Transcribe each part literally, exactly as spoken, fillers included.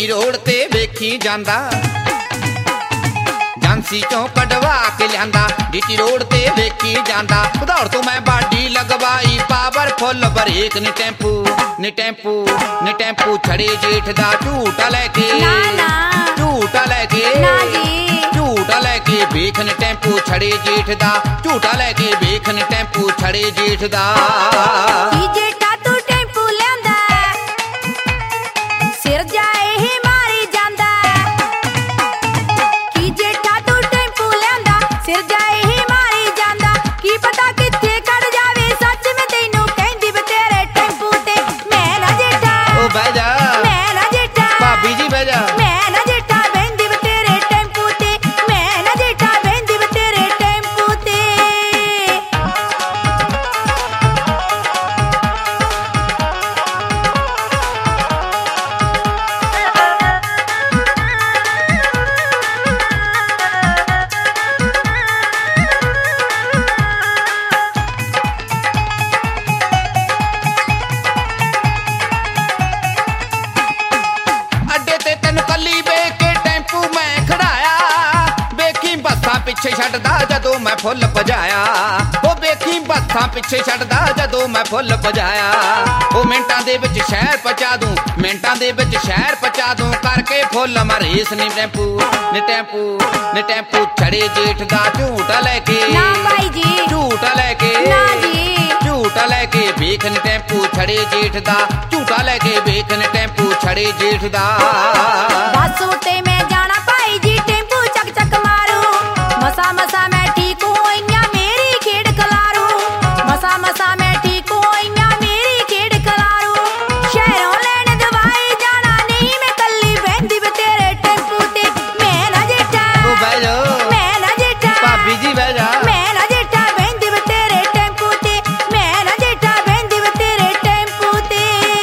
DT road ਤੇ ਵੇਖੀ ਜਾਂਦਾ, ਝਾਂਸੀ ਚੋਂ ਕਢਵਾ ਕੇ ਲਿਆਂਦਾ, ਡੀਟੀ ਰੋਡ ਤੇ ਵੇਖੀ ਜਾਂਦਾ। ਉਧੌੜ ਤੋਂ ਮੈਂ ਬਾਡੀ ਲਗਵਾਈ ਪਾਵਰਫੁੱਲ ਬਰੇਕ ਨੀ ਟੈਂਪੂ ਨੀ ਟੈਂਪੂ ਨੀ ਟੈਂਪੂ ਛੜੇ ਜੇਠ ਦਾ ਝੂਟਾ ਲੈ ਕੇ, ਨਾ ਨਾ ਝੂਟਾ ਲੈ ਕੇ, ਨਾ ਜੀ ਝੂਟਾ ਲੈ ਕੇ ਵੇਖ ਨੀ ਟੈਂਪੂ ਛੜੇ ਜੇਠ ਦਾ, ਝੂਟਾ ਲੈ ਕੇ ਵੇਖ ਨੀ ਟੈਂਪੂ ਛੜੇ ਜੇਠ ਦਾ। ਕੀ ਜੇਠਾ ਤੂੰ ਟੈਂਪੂ ਲਿਆਂਦਾ, ਸਿਰ ਜਾਏ ਹੀ ਮਾਰੀ ਜਾਂਦਾ। ਕੀ ਜੇਠਾ ਤੂੰ ਟੈਂਪੂ ਲਿਆਂਦਾ, ਸਿਰ ਜਾਏ ਹੀ ਮਾਰੀ ਜਾਂਦਾ। ਕੀ ਪਤਾ ਕਿੱਥੇ ਕੱਢ ਜਾਵੇ, ਸੱਚ ਮੈਂ ਤੈਨੂੰ ਕਹਿੰਦੀ ਵੇ ਤੇਰੇ ਟੈਂਪੂ ਤੇ ਮੈਂ ਨਾ ਜੇਠਾ। ਓ ਬਹਿ ਜਾ, ਮੈਂ ਨਾ ਜੇਠਾ, ਭਾਬੀ ਜੀ ਬਹਿ ਜਾ। ਮੈਂ ਨਾ ਜੇਠਾ ਬਹਿੰਦੀ ਵੇ ਤੇਰੇ ਟੈਂਪੂ ਤੇ, ਮੈਂ ਨਾ ਜੇਠਾ ਬਹਿੰਦੀ ਵੇ ਤੇਰੇ ਟੈਂਪੂ ਤੇ। ਅੱਡੇ ਤੇ ਤੈਨੂੰ ਕੱਲੀ ਵੇਖ ਕੇ ਟੈਂਪੂ ਮੈਂ ਖੜਾਇਆ, ਵੇਖੀ ਬੱਸਾਂ ਪਿੱਛੇ ਛੱਡਦਾ ਜਦੋਂ ਮੈਂ ਫੁੱਲ ਭਜਾਇਆ। ਉਹ ਵੇਖੀ ਬੱਸਾਂ ਪਿੱਛੇ ਛੱਡਦਾ ਜਦੋਂ ਮੈਂ ਫੁੱਲ ਭਜਾਇਆ। ਉਹ ਮਿੰਟਾਂ ਦੇ ਵਿੱਚ ਸ਼ਹਿਰ ਪਹੁੰਚਾ ਦੂੰ, ਮਿੰਟਾਂ ਦੇ ਵਿੱਚ ਸ਼ਹਿਰ ਪਹੁੰਚਾ ਦੂੰ, ਕਰਕੇ ਫੁੱਲ ਮਰੇਸ ਨੀ ਟੈਂਪੂ ਨੀ ਟੈਂਪੂ ਨੀ ਟੈਂਪੂ ਛੜੇ ਜੇਠ ਦਾ ਝੂਟਾ ਲੈ ਕੇ, ਨਾ ਭਾਈ ਜੀ, ਝੂਟਾ ਲੈ ਕੇ, ਨਾ ਜੀ, ਝੂਟਾ ਲੈ ਕੇ ਵੇਖ ਨੀ ਟੈਂਪੂ ਛੜੇ ਜੇਠ ਦਾ, ਝੂਟਾ ਲੈ ਕੇ ਵੇਖ ਨੀ ਟੈਂਪੂ ਛੜੇ ਜੇਠ ਦਾ। ਬੱਸ ਉੱਤੇ ਮੈਂ ਜਾਣਾ ਭਾਈ ਜੀ, ਟੈਂਪੂ ਚੱਕ ਚੱਕ ਮਾਰੂ, ਮਸਾ ਮਸਾ ਮੈਂ ਠੀਕ ਹੋਈਆਂ ਮੇਰੀ ਖੇਡ ਖਲਾਰੂ, ਮਸਾ ਮਸਾ ਮੈਂ ਠੀਕ ਹੋਈਆਂ ਮੇਰੀ ਖੇਡ ਖਲਾਰੂ। ਸ਼ਹਿਰੋਂ ਲੈਣ ਦਵਾਈ ਜਾਣਾ ਨਹੀਂ ਮੈਂ ਕੱਲੀ ਬਹਿੰਦੀ ਵੇ ਤੇਰੇ ਟੈਂਪੂ ਤੇ ਮੈਂ ਨਾ ਜੇਠਾ। ਓ ਬਹਿ ਜਾ, ਮੈਂ ਨਾ ਜੇਠਾ, ਭਾਬੀ ਜੀ ਬਹਿ ਜਾ। ਮੈਂ ਨਾ ਜੇਠਾ ਬਹਿੰਦੀ ਵੇ ਤੇਰੇ ਟੈਂਪੂ ਤੇ, ਮੈਂ ਨਾ ਜੇਠਾ ਬਹਿੰਦੀ ਵੇ ਤੇਰੇ ਟੈਂਪੂ ਤੇ।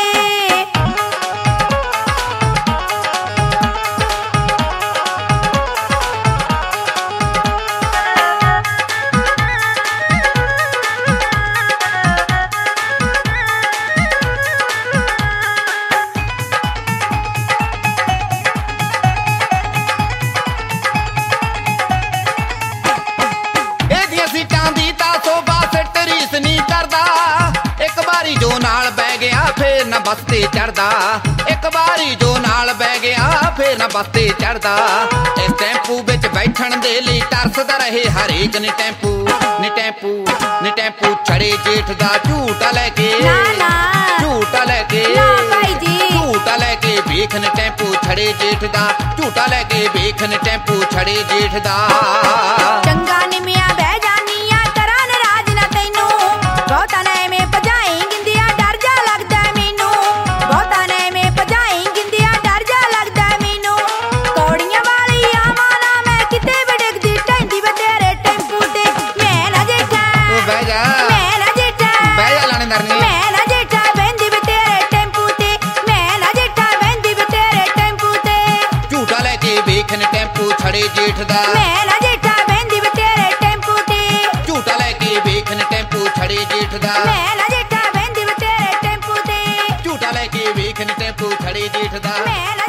ਇਹਦੀਆਂ ਸੀਟਾਂ ਦੀ ਤਾਂ ਸੋਭਾ ਸਿੱਟ ਰੀਸ ਨਹੀਂ ਕਰਦਾ, ਇੱਕ ਵਾਰੀ ਜੋ ਨਾਲ ਬਹਿ ਗਿਆ ਫੇਰ ਨਾ ਬੱਸ ਤੇ ਚੜਦਾ, ਇੱਕ ਵਾਰੀ ਜੋ ਨਾਲ ਬਹਿ ਗਿਆ ਫੇਰ ਨਾ ਬੱਸ ਤੇ ਚੜਦਾ। ਇਸ ਟੈਂਪੂ ਵਿੱਚ ਬੈਠਣ ਦੇ ਲਈ ਤਰਸਦਾ ਰਹੇ ਹਰੇਕ ਨੀ ਟੈਂਪੂ ਨੀ ਟੈਂਪੂ ਨੀ ਟੈਂਪੂ ਛੜੇ ਜੇਠ ਦਾ ਝੂਟਾ ਲੈ ਕੇ, ਨਾ ਨਾ ਝੂਟਾ ਲੈ ਕੇ, ਨਾ ਭਾਈ ਜੀ, ਝੂਟਾ ਲੈ ਕੇ ਵੇਖ ਨੀ ਟੈਂਪੂ ਛੜੇ ਜੇਠ ਦਾ, ਝੂਟਾ ਲੈ ਕੇ ਵੇਖ ਨੀ ਟੈਂਪੂ ਛੜੇ ਜੇਠ ਦਾ। ਚੰਗਾ ਨਿਮਿਆ ਬਹਿ ਜਾਨੀਆਂ ਕਰਾਂ ਨਾਰਾਜ਼ ਨਾ ਤੈਨੂੰ, ਬਹੁਤਾ ਨਾ ਐਵੇਂ ਭਜਾਈ ਗਿੰਦਿਆ ਡਰ ਜਾ ਲੱਗਦਾ ਮੈਨੂੰ, ਬਹੁਤਾ ਨਾ ਐਵੇਂ ਭਜਾਈ ਗਿੰਦਿਆ ਡਰ ਜਾ ਲੱਗਦਾ ਮੈਨੂੰ। ਕੌੜੀਆਂ ਵਾਲੀ ਆਵਾਂ ਨਾ ਮੈਂ ਕਿਤੇ ਵੜਕਦੀ ਟੈਂਦੀ ਵੇ ਤੇਰੇ ਟੈਂਪੂ ਤੇ ਮੈਂ ਨਾ ਜੇਠਾ। ਓ ਬਹਿ ਜਾ, ਮੈਂ ਨਾ ਜੇਠਾ, ਬਹਿ ਜਾ ਲਾਣੇਦਾਰ ਨੀ। ਮੈਂ ਨਾ ਜੇਠਾ ਬਹਿੰਦੀ ਵੇ ਤੇਰੇ ਟੈਂਪੂ ਤੇ, ਮੈਂ ਨਾ ਜੇਠਾ ਬਹਿੰਦੀ ਵੇ ਤੇਰੇ ਟੈਂਪੂ ਤੇ। ਝੂਟਾ ਲੈ ਕੇ ਵੇਖ ਨੀ ਟੈਂਪੂ ਛੜੇ ਜੇਠ ਦਾ, ਮੈਂ ਨਾ ਜੇਠਾ ਬਹਿੰਦੀ ਵੇ ਤੇਰੇ ਟੈਂਪੂ ਤੇ, ਝੂਟਾ ਲੈ ਕੇ ਵੇਖ ਨੀ ਟੈਂਪੂ ਛੜੇ ਜੇਠ ਦਾ, ਮੈਂ ਨਾ ਜੇਠਾ ਬਹਿੰਦੀ ਵੇ ਤੇਰੇ ਟੈਂਪੂ ਤੇ, ਝੂਟਾ ਲੈ ਕੇ ਵੇਖ ਨੀ ਟੈਂਪੂ ਛੜੇ ਜੇਠ ਦਾ। ਮੈਂ